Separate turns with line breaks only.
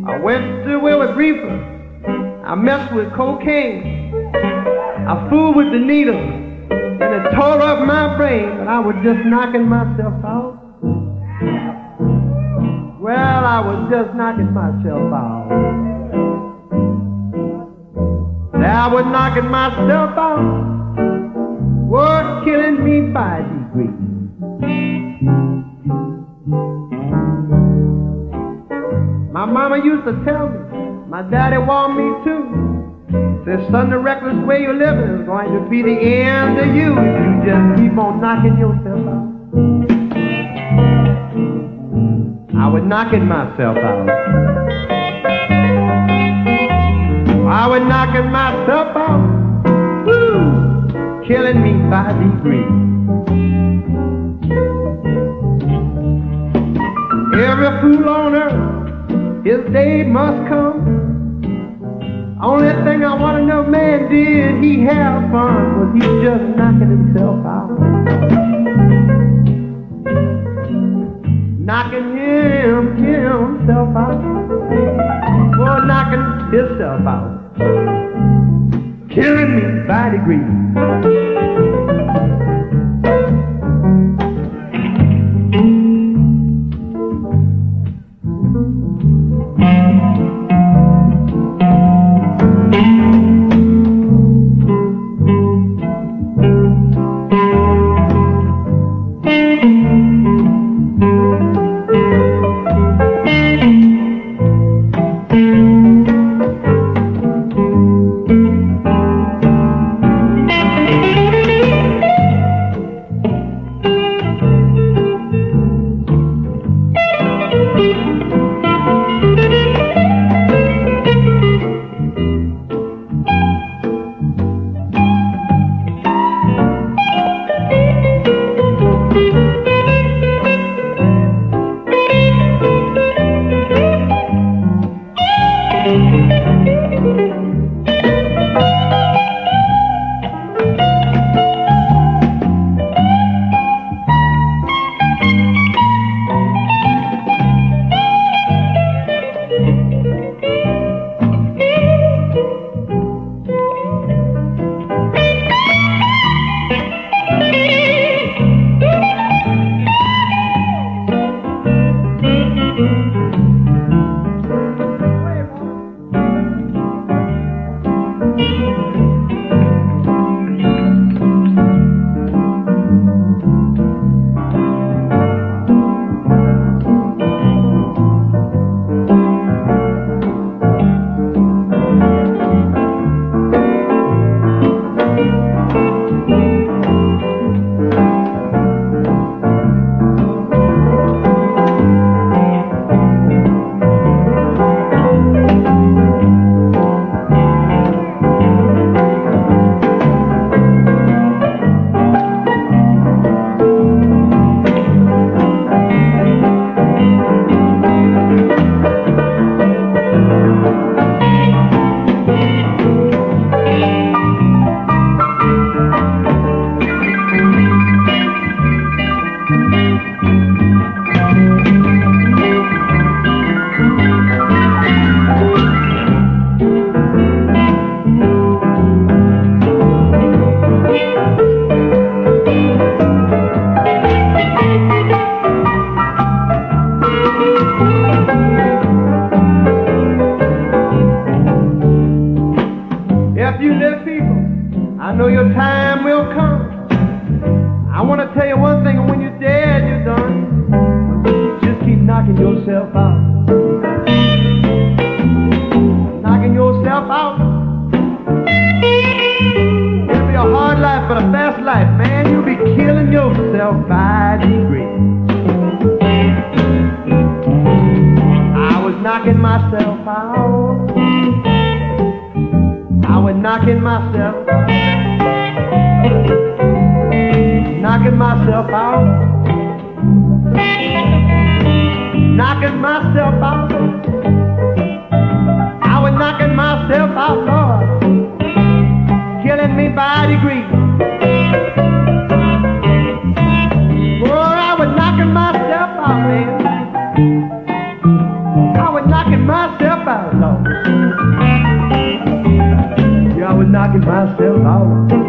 I went to Willie Reefer. I messed with cocaine. I fooled with the needle, and it tore up my brain, but I was just knocking myself out. Well, I was just knocking myself out. I was knocking myself out, was killing me by degrees. My mama used to tell me, my daddy warned me too. Said, son, the reckless way you're living is going to be the end of you if you just keep on knocking yourself out. I was knocking myself out. I was knocking myself out, woo, killing me by degrees. Every fool on earth, his day must come. Only thing I want to know, man, did he have fun? Was he just knocking himself out? Knocking himself out. Well, knocking himself out. Killing me by degrees. Knocking myself Lord. Yeah, I was knocking myself out.